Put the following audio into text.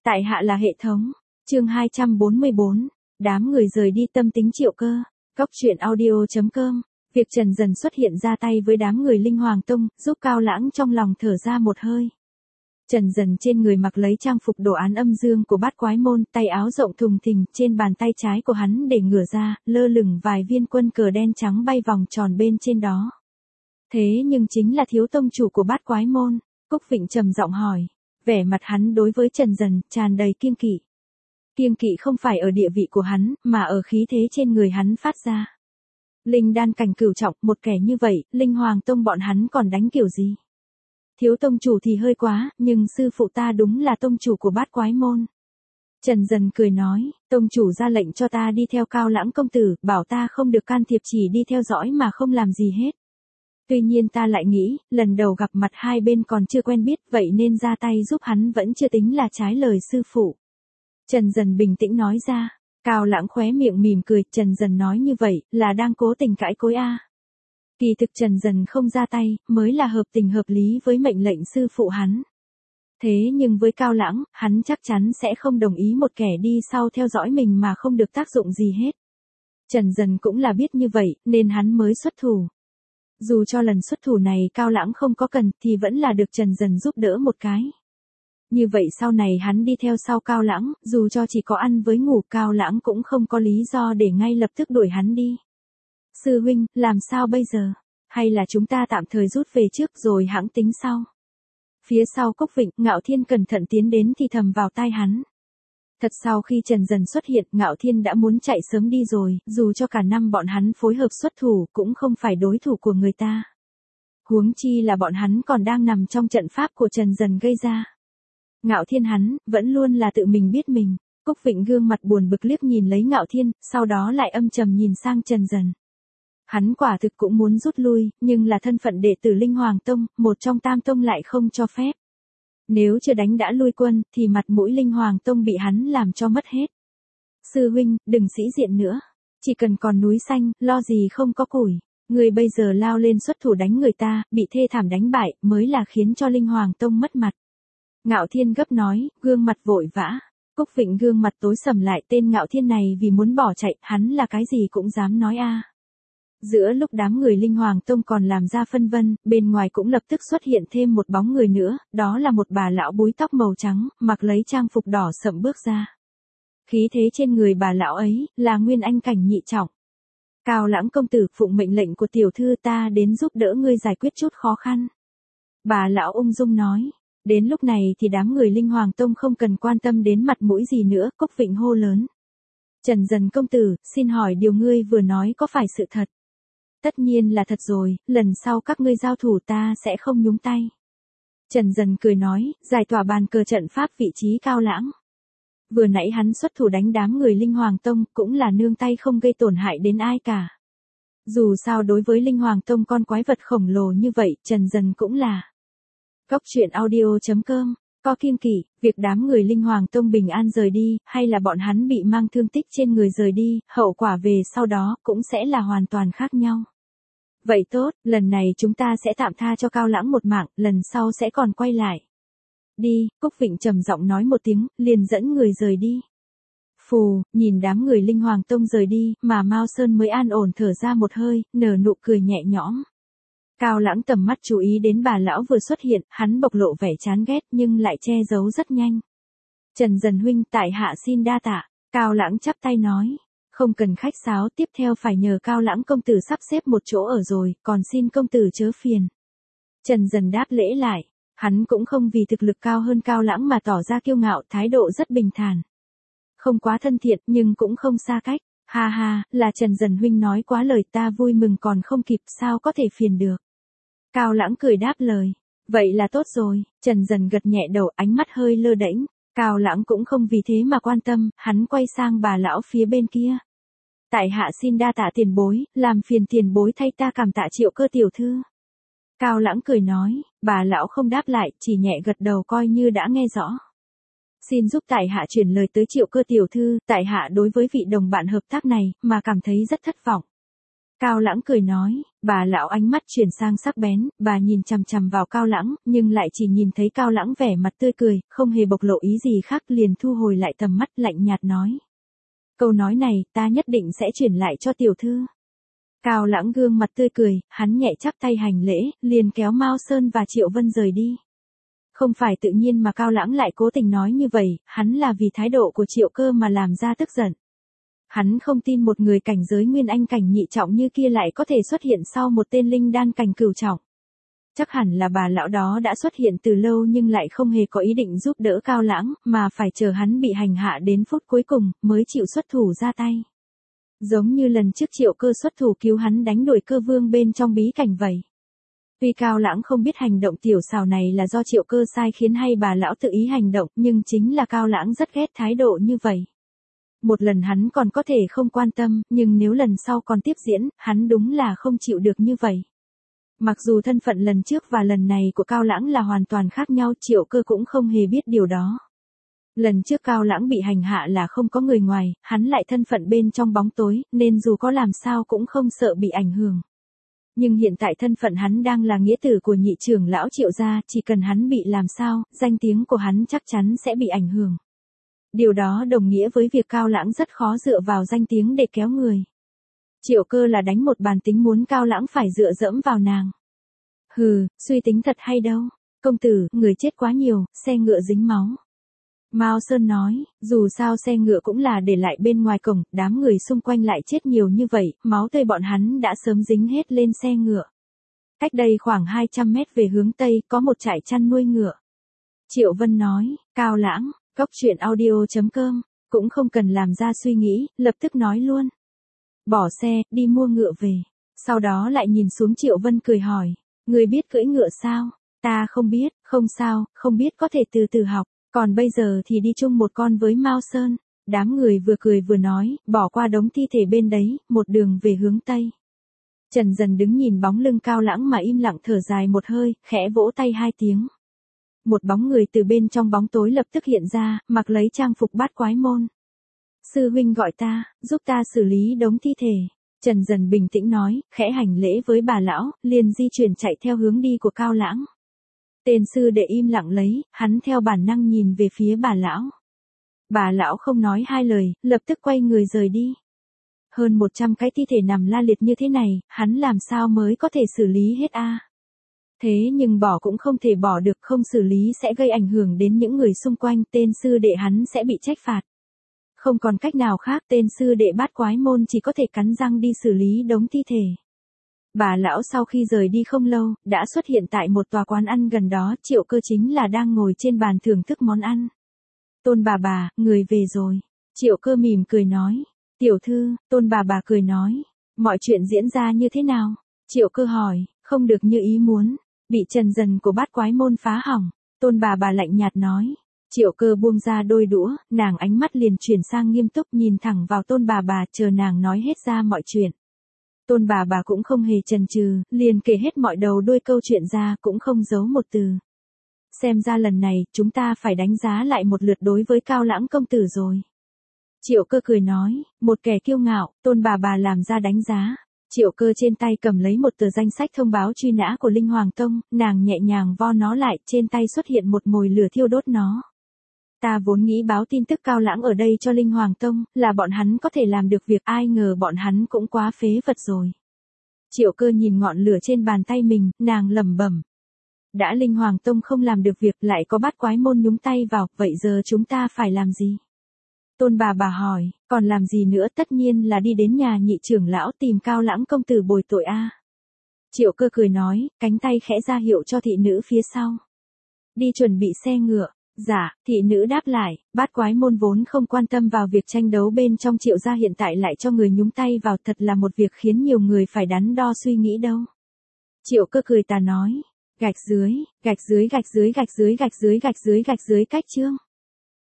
Tại hạ là hệ thống. Chương 244. Đám người rời đi tâm tính Triệu Cơ. Góc truyện audio.com. Việc Trần Dần xuất hiện ra tay với đám người Linh Hoàng Tông, giúp Cao Lãng trong lòng thở ra một hơi. Trần Dần trên người mặc lấy trang phục đồ án âm dương của Bát Quái Môn, tay áo rộng thùng thình, trên bàn tay trái của hắn để ngửa ra, lơ lửng vài viên quân cờ đen trắng bay vòng tròn bên trên đó. Thế nhưng chính là thiếu tông chủ của Bát Quái Môn. Cúc Vịnh trầm giọng hỏi. Vẻ mặt hắn đối với Trần Dần tràn đầy kiêng kỵ. Kiêng kỵ không phải ở địa vị của hắn, mà ở khí thế trên người hắn phát ra. Linh đan cảnh cửu trọng, một kẻ như vậy, Linh Hoàng Tông bọn hắn còn đánh kiểu gì? Thiếu tông chủ thì hơi quá, nhưng sư phụ ta đúng là tông chủ của Bát Quái Môn. Trần Dần cười nói, tông chủ ra lệnh cho ta đi theo Cao Lãng công tử, bảo ta không được can thiệp, chỉ đi theo dõi mà không làm gì hết. Tuy nhiên ta lại nghĩ, lần đầu gặp mặt hai bên còn chưa quen biết, vậy nên ra tay giúp hắn vẫn chưa tính là trái lời sư phụ. Trần Dần bình tĩnh nói ra. Cao Lãng khóe miệng mỉm cười, Trần Dần nói như vậy, là đang cố tình cãi cối a. Kỳ thực Trần Dần không ra tay, mới là hợp tình hợp lý với mệnh lệnh sư phụ hắn. Thế nhưng với Cao Lãng, hắn chắc chắn sẽ không đồng ý một kẻ đi sau theo dõi mình mà không được tác dụng gì hết. Trần Dần cũng là biết như vậy, nên hắn mới xuất thủ. Dù cho lần xuất thủ này Cao Lãng không có cần, thì vẫn là được Trần Dần giúp đỡ một cái. Như vậy sau này hắn đi theo sau Cao Lãng, dù cho chỉ có ăn với ngủ, Cao Lãng cũng không có lý do để ngay lập tức đuổi hắn đi. Sư huynh, làm sao bây giờ? Hay là chúng ta tạm thời rút về trước rồi hãng tính sau? Phía sau Cúc Vịnh, Ngạo Thiên cẩn thận tiến đến thì thầm vào tai hắn. Thật sau khi Trần Dần xuất hiện, Ngạo Thiên đã muốn chạy sớm đi rồi, dù cho cả năm bọn hắn phối hợp xuất thủ, cũng không phải đối thủ của người ta. Huống chi là bọn hắn còn đang nằm trong trận pháp của Trần Dần gây ra. Ngạo Thiên hắn, vẫn luôn là tự mình biết mình. Cúc Vịnh gương mặt buồn bực liếc nhìn lấy Ngạo Thiên, sau đó lại âm trầm nhìn sang Trần Dần. Hắn quả thực cũng muốn rút lui, nhưng là thân phận đệ tử Linh Hoàng Tông, một trong tam tông lại không cho phép. Nếu chưa đánh đã lui quân, thì mặt mũi Linh Hoàng Tông bị hắn làm cho mất hết. Sư huynh, đừng sĩ diện nữa. Chỉ cần còn núi xanh, lo gì không có củi. Người bây giờ lao lên xuất thủ đánh người ta, bị thê thảm đánh bại, mới là khiến cho Linh Hoàng Tông mất mặt. Ngạo Thiên gấp nói, gương mặt vội vã. Cúc Vịnh gương mặt tối sầm lại, tên Ngạo Thiên này vì muốn bỏ chạy, hắn là cái gì cũng dám nói a. Giữa lúc đám người Linh Hoàng Tông còn làm ra phân vân, bên ngoài cũng lập tức xuất hiện thêm một bóng người nữa, đó là một bà lão búi tóc màu trắng, mặc lấy trang phục đỏ sậm bước ra. Khí thế trên người bà lão ấy, là Nguyên Anh cảnh nhị trọng. Cao Lãng công tử, phụng mệnh lệnh của tiểu thư ta đến giúp đỡ ngươi giải quyết chút khó khăn. Bà lão ung dung nói. Đến lúc này thì đám người Linh Hoàng Tông không cần quan tâm đến mặt mũi gì nữa, Cúc Vịnh hô lớn. Trần Dần công tử, xin hỏi điều ngươi vừa nói có phải sự thật? Tất nhiên là thật rồi, lần sau các ngươi giao thủ ta sẽ không nhúng tay. Trần Dần cười nói, giải tỏa bàn cờ trận pháp vị trí Cao Lãng. Vừa nãy hắn xuất thủ đánh đám người Linh Hoàng Tông, cũng là nương tay không gây tổn hại đến ai cả. Dù sao đối với Linh Hoàng Tông con quái vật khổng lồ như vậy, Trần Dần cũng là. Góc truyện audio.com. Có kiêng kỵ, việc đám người Linh Hoàng Tông bình an rời đi, hay là bọn hắn bị mang thương tích trên người rời đi, hậu quả về sau đó cũng sẽ là hoàn toàn khác nhau. Vậy tốt, lần này chúng ta sẽ tạm tha cho Cao Lãng một mạng, lần sau sẽ còn quay lại. Đi, Cúc Vịnh trầm giọng nói một tiếng, liền dẫn người rời đi. Phù, nhìn đám người Linh Hoàng Tông rời đi, mà Mao Sơn mới an ổn thở ra một hơi, nở nụ cười nhẹ nhõm. Cao Lãng tầm mắt chú ý đến bà lão vừa xuất hiện, hắn bộc lộ vẻ chán ghét nhưng lại che giấu rất nhanh. Trần Dần huynh, tại hạ xin đa tạ. Cao Lãng chắp tay nói. Không cần khách sáo, tiếp theo phải nhờ Cao Lãng công tử sắp xếp một chỗ ở rồi, còn xin công tử chớ phiền. Trần Dần đáp lễ lại. Hắn cũng không vì thực lực cao hơn Cao Lãng mà tỏ ra kiêu ngạo, thái độ rất bình thản. Không quá thân thiện nhưng cũng không xa cách. Ha ha, là Trần Dần huynh nói quá lời, ta vui mừng còn không kịp, sao có thể phiền được. Cao Lãng cười đáp lời. Vậy là tốt rồi. Trần Dần gật nhẹ đầu, ánh mắt hơi lơ đễnh. Cao Lãng cũng không vì thế mà quan tâm, hắn quay sang bà lão phía bên kia. Tại hạ xin đa tạ tiền bối, làm phiền tiền bối thay ta cảm tạ Triệu Cơ tiểu thư. Cao Lãng cười nói, bà lão không đáp lại, chỉ nhẹ gật đầu coi như đã nghe rõ. Xin giúp tại hạ chuyển lời tới Triệu Cơ tiểu thư, tại hạ đối với vị đồng bạn hợp tác này, mà cảm thấy rất thất vọng. Cao Lãng cười nói, bà lão ánh mắt chuyển sang sắc bén, bà nhìn chằm chằm vào Cao Lãng, nhưng lại chỉ nhìn thấy Cao Lãng vẻ mặt tươi cười, không hề bộc lộ ý gì khác, liền thu hồi lại tầm mắt, lạnh nhạt nói. Câu nói này, ta nhất định sẽ chuyển lại cho tiểu thư. Cao Lãng gương mặt tươi cười, hắn nhẹ chắp tay hành lễ, liền kéo Mao Sơn và Triệu Vân rời đi. Không phải tự nhiên mà Cao Lãng lại cố tình nói như vậy, hắn là vì thái độ của Triệu Cơ mà làm ra tức giận. Hắn không tin một người cảnh giới nguyên anh cảnh nhị trọng như kia lại có thể xuất hiện sau một tên linh đan cảnh cửu trọng. Chắc hẳn là bà lão đó đã xuất hiện từ lâu nhưng lại không hề có ý định giúp đỡ Cao Lãng, mà phải chờ hắn bị hành hạ đến phút cuối cùng, mới chịu xuất thủ ra tay. Giống như lần trước Triệu Cơ xuất thủ cứu hắn đánh đuổi Cơ Vương bên trong bí cảnh vậy. Tuy Cao Lãng không biết hành động tiểu xảo này là do Triệu Cơ sai khiến hay bà lão tự ý hành động, nhưng chính là Cao Lãng rất ghét thái độ như vậy. Một lần hắn còn có thể không quan tâm, nhưng nếu lần sau còn tiếp diễn, hắn đúng là không chịu được như vậy. Mặc dù thân phận lần trước và lần này của Cao Lãng là hoàn toàn khác nhau, Triệu Cơ cũng không hề biết điều đó. Lần trước Cao Lãng bị hành hạ là không có người ngoài, hắn lại thân phận bên trong bóng tối, nên dù có làm sao cũng không sợ bị ảnh hưởng. Nhưng hiện tại thân phận hắn đang là nghĩa tử của nhị trưởng lão Triệu gia, chỉ cần hắn bị làm sao, danh tiếng của hắn chắc chắn sẽ bị ảnh hưởng. Điều đó đồng nghĩa với việc Cao Lãng rất khó dựa vào danh tiếng để kéo người. Triệu Cơ là đánh một bàn tính muốn Cao Lãng phải dựa dẫm vào nàng. Hừ, suy tính thật hay đâu. Công tử, người chết quá nhiều, xe ngựa dính máu. Mao Sơn nói, dù sao xe ngựa cũng là để lại bên ngoài cổng, đám người xung quanh lại chết nhiều như vậy, máu tươi bọn hắn đã sớm dính hết lên xe ngựa. Cách đây khoảng 200 mét về hướng Tây, có một trại chăn nuôi ngựa. Triệu Vân nói, Cao Lãng, Cốc truyện audio.com, cũng không cần làm ra suy nghĩ, lập tức nói luôn. Bỏ xe, đi mua ngựa về. Sau đó lại nhìn xuống Triệu Vân cười hỏi, người biết cưỡi ngựa sao? Ta không biết, không sao, không biết có thể từ từ học, còn bây giờ thì đi chung một con với Mao Sơn. Đám người vừa cười vừa nói, bỏ qua đống thi thể bên đấy, một đường về hướng Tây. Trần Dần đứng nhìn bóng lưng Cao Lãng mà im lặng thở dài một hơi, khẽ vỗ tay 2 tiếng. Một bóng người từ bên trong bóng tối lập tức hiện ra, mặc lấy trang phục bát quái môn. Sư huynh gọi ta, giúp ta xử lý đống thi thể. Trần Dần bình tĩnh nói, khẽ hành lễ với bà lão, liền di chuyển chạy theo hướng đi của Cao Lãng. Tên sư đệ im lặng lấy, hắn theo bản năng nhìn về phía bà lão. Bà lão không nói 2 lời, lập tức quay người rời đi. Hơn 100 cái thi thể nằm la liệt như thế này, hắn làm sao mới có thể xử lý hết a? Thế nhưng bỏ cũng không thể bỏ được, không xử lý sẽ gây ảnh hưởng đến những người xung quanh, tên sư đệ hắn sẽ bị trách phạt. Không còn cách nào khác, tên sư đệ bát quái môn chỉ có thể cắn răng đi xử lý đống thi thể. Bà lão sau khi rời đi không lâu, đã xuất hiện tại một tòa quán ăn gần đó, Triệu Cơ chính là đang ngồi trên bàn thưởng thức món ăn. Tôn bà, người về rồi. Triệu Cơ mỉm cười nói. Tiểu thư, Tôn bà cười nói. Mọi chuyện diễn ra như thế nào? Triệu Cơ hỏi, không được như ý muốn. Bị Trần Dần của bát quái môn phá hỏng. Tôn bà lạnh nhạt nói. Triệu Cơ buông ra đôi đũa, nàng ánh mắt liền chuyển sang nghiêm túc nhìn thẳng vào Tôn bà chờ nàng nói hết ra mọi chuyện. Tôn bà cũng không hề chần chừ, liền kể hết mọi đầu đuôi câu chuyện ra, cũng không giấu một từ. Xem ra lần này, chúng ta phải đánh giá lại một lượt đối với Cao Lãng công tử rồi. Triệu Cơ cười nói, một kẻ kiêu ngạo, Tôn bà làm ra đánh giá. Triệu Cơ trên tay cầm lấy một tờ danh sách thông báo truy nã của Linh Hoàng Tông, nàng nhẹ nhàng vo nó lại, trên tay xuất hiện một mồi lửa thiêu đốt nó. Ta vốn nghĩ báo tin tức Cao Lãng ở đây cho Linh Hoàng Tông, là bọn hắn có thể làm được việc, ai ngờ bọn hắn cũng quá phế vật rồi. Triệu Cơ nhìn ngọn lửa trên bàn tay mình, nàng lẩm bẩm. Đã Linh Hoàng Tông không làm được việc, lại có bát quái môn nhúng tay vào, vậy giờ chúng ta phải làm gì? Tôn bà hỏi, còn làm gì nữa, tất nhiên là đi đến nhà nhị trưởng lão tìm Cao Lãng công tử bồi tội a. Triệu Cơ cười nói, cánh tay khẽ ra hiệu cho thị nữ phía sau. Đi chuẩn bị xe ngựa. Dạ, thị nữ đáp lại, bát quái môn vốn không quan tâm vào việc tranh đấu bên trong Triệu gia, hiện tại lại cho người nhúng tay vào, thật là một việc khiến nhiều người phải đắn đo suy nghĩ đâu. Triệu Cơ cười tà nói, gạch dưới cách chương.